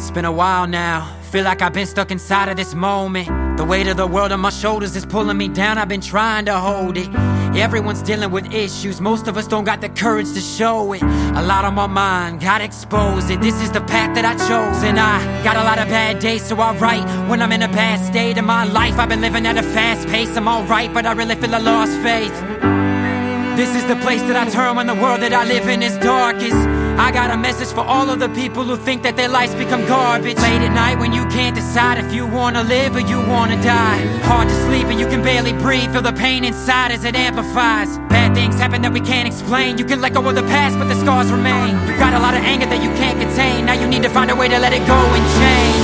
It's been a while now, feel like I've been stuck inside of this moment. The weight of the world on my shoulders is pulling me down, I've been trying to hold it. Everyone's dealing with issues, most of us don't got the courage to show it. A lot on my mind, gotta expose it. This is the path that I chose, and I got a lot of bad days, so I write when I'm in a bad state of my life. I've been living at a fast pace, I'm alright, but I really feel I lost faith. This is the place that I turn when the world that I live in is darkest. I got a message for all of the people who think that their lives become garbage. Late at night when you can't decide if you wanna live or you wanna die. Hard to sleep and you can barely breathe, feel the pain inside as it amplifies. Bad things happen that we can't explain. You can let go of the past but the scars remain. You got a lot of anger that you can't contain. Now you need to find a way to let it go and change.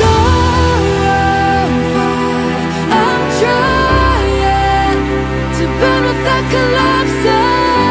I'm trying to burn without collapsing.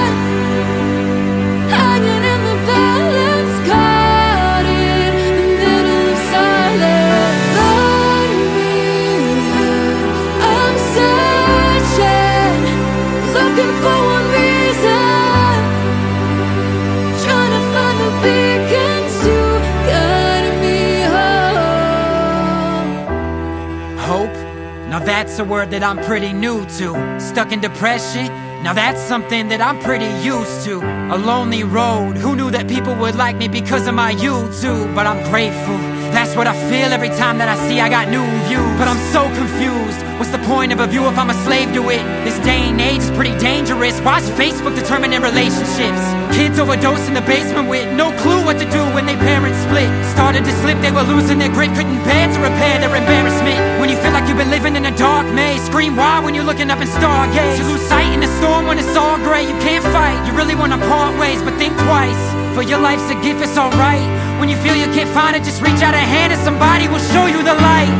Now that's a word that I'm pretty new to. Stuck in depression, now that's something that I'm pretty used to. A lonely road, who knew that people would like me because of my YouTube? But I'm grateful, that's what I feel every time that I see I got new views. But I'm so confused, what's the point of a view if I'm a slave to it? This day and age is pretty dangerous. Why's Facebook determining relationships? Kids overdose in the basement with no clue what to do when their parents split. Started to slip, they were losing their grip, couldn't bear to repair their embarrassment. When you feel like you've been living in a dark maze, scream why when you're looking up in stargaze. You lose sight in the storm when it's all gray. You can't fight, you really wanna part ways, but think twice. For your life's a gift, it's alright. When you feel you can't find it, just reach out a hand and somebody will show you the light.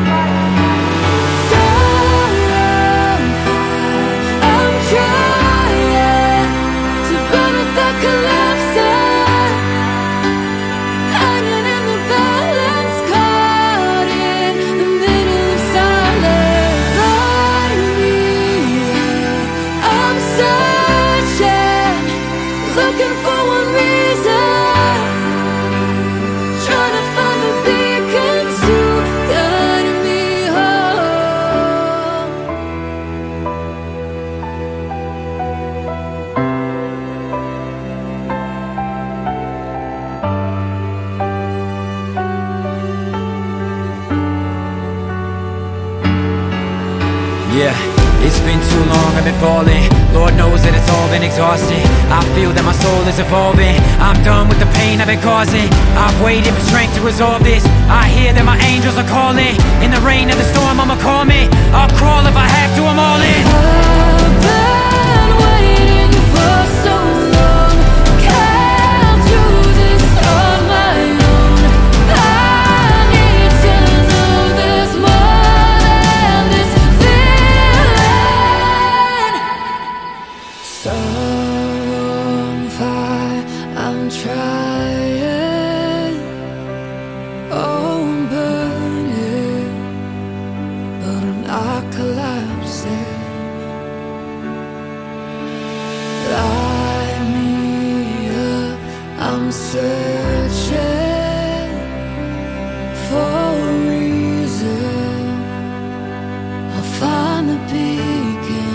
I'm trying to burn without collapsing. Hanging in the balance, caught in the middle of silence. Find me, I'm searching, looking for one reason. Trying to find the beacons to guide me home. Yeah, it's been too long, I've been falling. Lord knows that it's all been exhausting. I feel that my soul is evolving. I'm done with the pain I've been causing. I've waited for strength to resolve this. I hear that my angels are calling. In the rain of the storm, I'ma calm it. I'll crawl if I have to, I'm all in. I've been waiting for so long. Can't do this on my own. I need to know there's more than this feeling. Some fire, I'm trying. Oh, I'm burning, but I'm not collapsing. Light me up, I'm searching for a reason. I'll find the beacon.